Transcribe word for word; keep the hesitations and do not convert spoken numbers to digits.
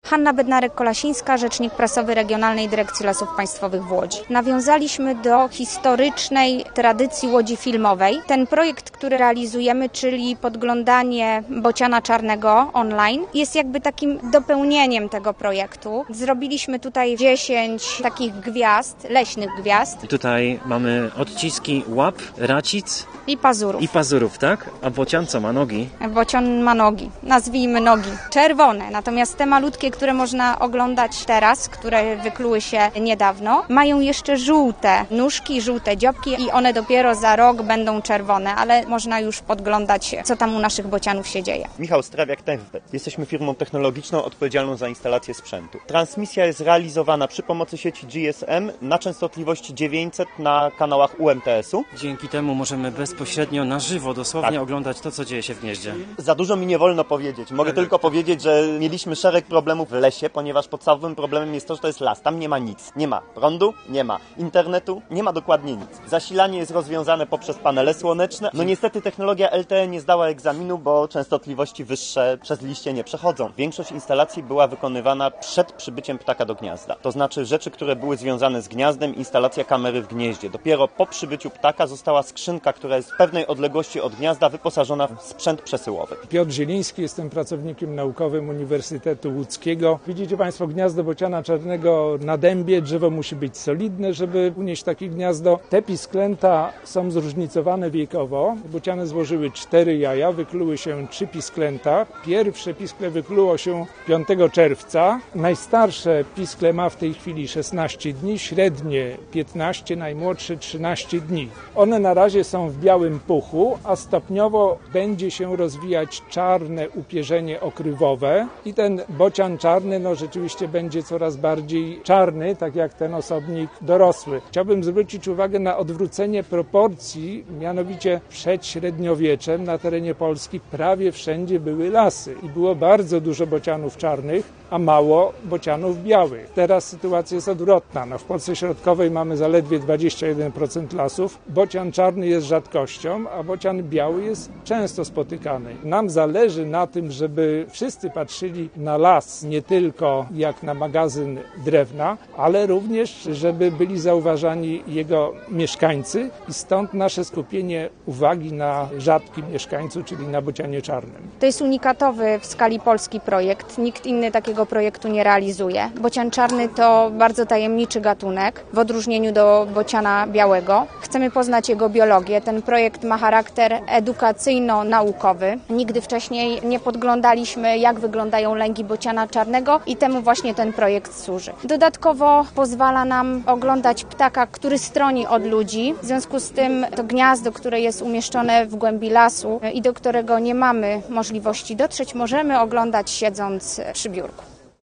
Hanna Bednarek-Kolasińska, rzecznik prasowy Regionalnej Dyrekcji Lasów Państwowych w Łodzi. Nawiązaliśmy do historycznej tradycji Łodzi filmowej. Ten projekt, który realizujemy, czyli podglądanie bociana czarnego online, jest jakby takim dopełnieniem tego projektu. Zrobiliśmy tutaj dziesięć takich gwiazd, leśnych gwiazd. Tutaj mamy odciski łap, racic i pazurów. I pazurów, tak? A bocian co ma nogi? Bocian ma nogi, nazwijmy nogi, czerwone. Natomiast te malutkie, które można oglądać teraz, które wykluły się niedawno, mają jeszcze żółte nóżki, żółte dziobki i one dopiero za rok będą czerwone, ale można już podglądać, co tam u naszych bocianów się dzieje. Michał Strawiak-Tempet. Jesteśmy firmą technologiczną odpowiedzialną za instalację sprzętu. Transmisja jest realizowana przy pomocy sieci G S M na częstotliwości dziewięćset na kanałach U M T S u. Dzięki temu możemy bezpośrednio na żywo dosłownie tak. oglądać to, co dzieje się w gnieździe. Za dużo mi nie wolno powiedzieć. Mogę tylko powiedzieć, że mieliśmy szereg problemów w lesie, ponieważ podstawowym problemem jest to, że to jest las. Tam nie ma nic. Nie ma prądu, nie ma internetu, nie ma dokładnie nic. Zasilanie jest rozwiązane poprzez panele słoneczne. No niestety technologia L T E nie zdała egzaminu, bo częstotliwości wyższe przez liście nie przechodzą. Większość instalacji była wykonywana przed przybyciem ptaka do gniazda. To znaczy rzeczy, które były związane z gniazdem, instalacja kamery w gnieździe. Dopiero po przybyciu ptaka została skrzynka, która jest w pewnej odległości od gniazda, wyposażona w sprzęt przesyłowy. Piotr Zieliński, jestem pracownikiem naukowym Uniwersytetu Łódzkiego. Widzicie Państwo gniazdo bociana czarnego na dębie. Drzewo musi być solidne, żeby unieść takie gniazdo. Te pisklęta są zróżnicowane wiekowo. Bociany złożyły cztery jaja, wykluły się trzy pisklęta. Pierwsze piskle wykluło się piątego czerwca. Najstarsze piskle ma w tej chwili szesnaście dni, średnie piętnaście, najmłodsze trzynaście dni. One na razie są w białym puchu, a stopniowo będzie się rozwijać czarne upierzenie okrywowe i ten bocian czarny no rzeczywiście będzie coraz bardziej czarny, tak jak ten osobnik dorosły. Chciałbym zwrócić uwagę na odwrócenie proporcji, mianowicie przed średniowieczem na terenie Polski prawie wszędzie były lasy i było bardzo dużo bocianów czarnych, a mało bocianów białych. Teraz sytuacja jest odwrotna. No, w Polsce Środkowej mamy zaledwie dwadzieścia jeden procent lasów. Bocian czarny jest rzadkością, a bocian biały jest często spotykany. Nam zależy na tym, żeby wszyscy patrzyli na las nie tylko jak na magazyn drewna, ale również, żeby byli zauważani jego mieszkańcy i stąd nasze skupienie uwagi na rzadkim mieszkańcu, czyli na bocianie czarnym. To jest unikatowy w skali Polski projekt. Nikt inny takiego projektu nie realizuje. Bocian czarny to bardzo tajemniczy gatunek, w odróżnieniu do bociana białego. Chcemy poznać jego biologię. Ten projekt ma charakter edukacyjno-naukowy. Nigdy wcześniej nie podglądaliśmy, jak wyglądają lęgi bociana czarnego i temu właśnie ten projekt służy. Dodatkowo pozwala nam oglądać ptaka, który stroni od ludzi. W związku z tym to gniazdo, które jest umieszczone w głębi lasu i do którego nie mamy możliwości dotrzeć, możemy oglądać siedząc przy biurku.